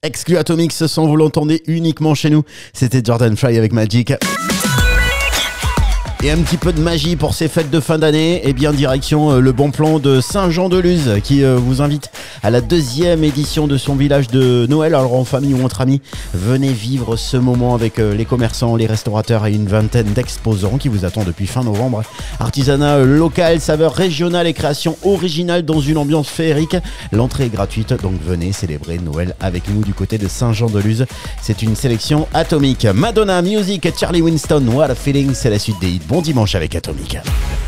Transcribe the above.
Exclu Atomic, ce son vous l'entendez uniquement chez nous. C'était Jordan Fry avec Magic. Et un petit peu de magie pour ces fêtes de fin d'année, et bien direction le bon plan de Saint-Jean-de-Luz qui vous invite à la 2e édition de son village de Noël. Alors en famille ou entre amis, venez vivre ce moment avec les commerçants, les restaurateurs et une vingtaine d'exposants qui vous attendent depuis fin novembre. Artisanat local, saveurs régionales et créations originales dans une ambiance féerique. L'entrée est gratuite, donc venez célébrer Noël avec nous du côté de Saint-Jean-de-Luz. C'est une sélection atomique. Madonna, Music, Charlie Winston, What a Feeling, c'est la suite des hits. Bon dimanche avec Atomic.